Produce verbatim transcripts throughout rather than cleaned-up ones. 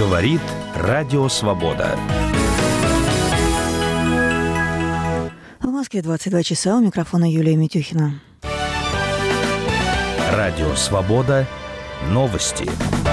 Говорит Радио Свобода. В Москве двадцать два часа, у микрофона Юлия Митюхина. Радио Свобода. Новости.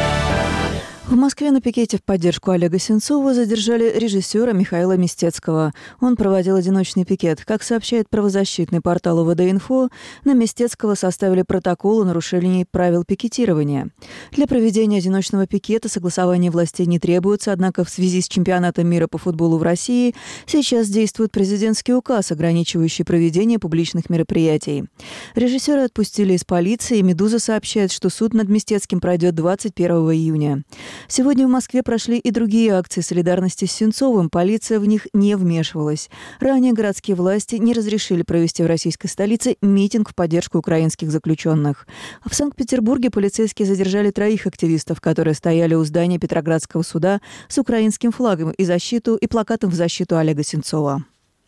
В Москве на пикете в поддержку Олега Сенцова задержали режиссера Михаила Мистецкого. Он проводил одиночный пикет. Как сообщает правозащитный портал УВД-Инфо, на Мистецкого составили протокол о нарушении правил пикетирования. Для проведения одиночного пикета согласования властей не требуется, однако в связи с чемпионатом мира по футболу в России сейчас действует президентский указ, ограничивающий проведение публичных мероприятий. Режиссера отпустили из полиции, и «Медуза» сообщает, что суд над Мистецким пройдет двадцать первого июня. Сегодня в Москве прошли и другие акции солидарности с Сенцовым. Полиция в них не вмешивалась. Ранее городские власти не разрешили провести в российской столице митинг в поддержку украинских заключенных. В Санкт-Петербурге полицейские задержали троих активистов, которые стояли у здания Петроградского суда с украинским флагом и защиту и плакатом в защиту Олега Сенцова.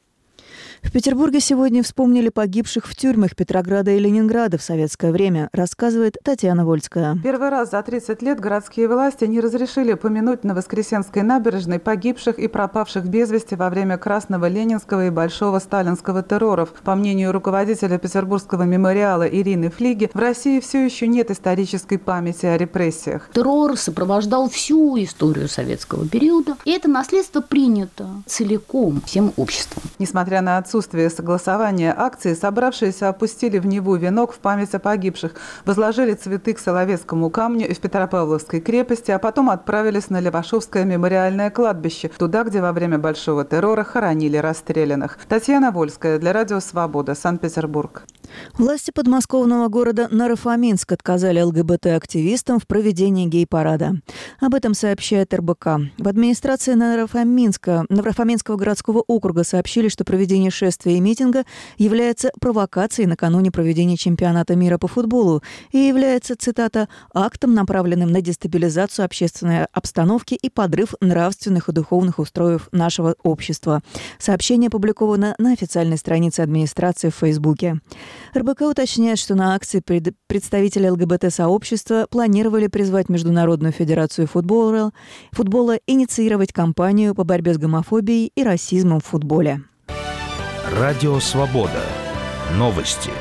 В Петербурге сегодня вспомнили погибших в тюрьмах Петрограда и Ленинграда в советское время, рассказывает Татьяна Вольская. Первый раз за тридцать лет городские власти не разрешили помянуть на Воскресенской набережной погибших и пропавших без вести во время Красного Ленинского и Большого Сталинского терроров. По мнению руководителя Петербургского мемориала Ирины Флиги, в России все еще нет исторической памяти о репрессиях. Террор сопровождал всю историю советского периода, и это наследство принято целиком всем обществом. Несмотря на отсутствие согласования акции, собравшиеся опустили в Неву венок в память о погибших, возложили цветы к Соловецкому камню и в Петропавловской крепости, а потом отправились на Левашовское мемориальное кладбище, туда, где во время Большого террора хоронили расстрелянных. Татьяна Вольская для Радио Свобода, Санкт-Петербург. Власти подмосковного города Наро-Фоминск отказали ЛГБТ-активистам в проведении гей-парада. Об этом сообщает эр бэ ка. В администрации Наро-Фоминска, Наро-Фоминского городского округа сообщили, что проведение шествия и митинга является провокацией накануне проведения чемпионата мира по футболу и является, цитата, «актом, направленным на дестабилизацию общественной обстановки и подрыв нравственных и духовных устроев нашего общества». Сообщение опубликовано на официальной странице администрации в Фейсбуке. эр бэ ка уточняет, что на акции представители ЛГБТ-сообщества планировали призвать Международную федерацию футбола, футбола инициировать кампанию по борьбе с гомофобией и расизмом в футболе. Радио Свобода. Новости.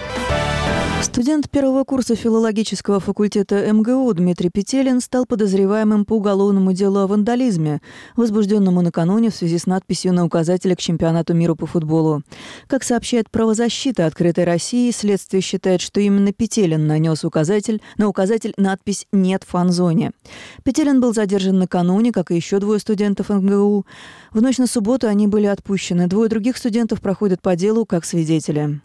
Студент первого курса филологического факультета эм гэ у Дмитрий Петелин стал подозреваемым по уголовному делу о вандализме, возбужденному накануне в связи с надписью на указателе к чемпионату мира по футболу. Как сообщает правозащита «Открытой России», следствие считает, что именно Петелин нанес указатель, на указатель надпись «Нет в фан-зоне». Петелин был задержан накануне, как и еще двое студентов эм гэ у. В ночь на субботу они были отпущены. Двое других студентов проходят по делу как свидетели.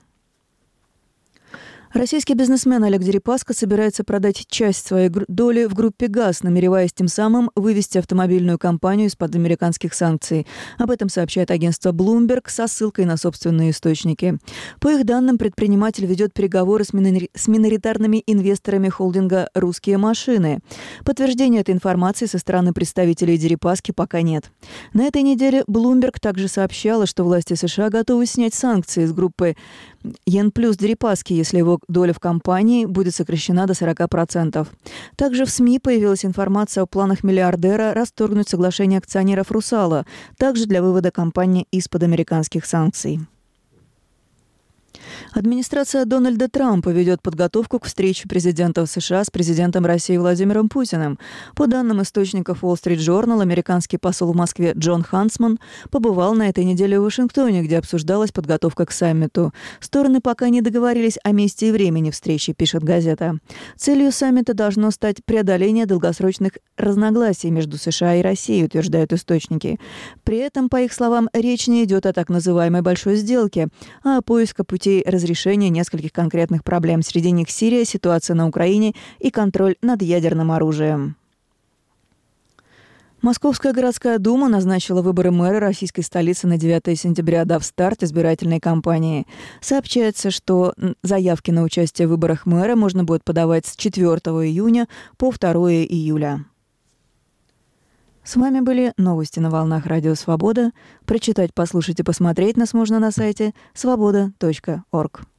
Российский бизнесмен Олег Дерипаска собирается продать часть своей доли в группе «ГАЗ», намереваясь тем самым вывести автомобильную компанию из-под американских санкций. Об этом сообщает агентство Bloomberg со ссылкой на собственные источники. По их данным, предприниматель ведет переговоры с, минори... с миноритарными инвесторами холдинга «Русские машины». Подтверждения этой информации со стороны представителей Дерипаски пока нет. На этой неделе Bloomberg также сообщала, что власти США готовы снять санкции с группы Ян Плюс Дерипаски, если его доля в компании будет сокращена до сорок процентов. Также в СМИ появилась информация о планах миллиардера расторгнуть соглашение акционеров «Русала», также для вывода компании из-под американских санкций. Администрация Дональда Трампа ведет подготовку к встрече президента США с президентом России Владимиром Путиным. По данным источников Wall Street Journal, американский посол в Москве Джон Хансман побывал на этой неделе в Вашингтоне, где обсуждалась подготовка к саммиту. Стороны пока не договорились о месте и времени встречи, пишет газета. Целью саммита должно стать преодоление долгосрочных разногласий между США и Россией, утверждают источники. При этом, по их словам, речь не идет о так называемой «большой сделке», а о поиске путей разрешения нескольких конкретных проблем. Среди них Сирия, ситуация на Украине и контроль над ядерным оружием. Московская городская дума назначила выборы мэра российской столицы на девятое сентября, дав старт избирательной кампании. Сообщается, что заявки на участие в выборах мэра можно будет подавать с четвёртого июня по второе июля. С вами были новости на волнах Радио Свобода. Прочитать, послушать и посмотреть нас можно на сайте свобода точка орг.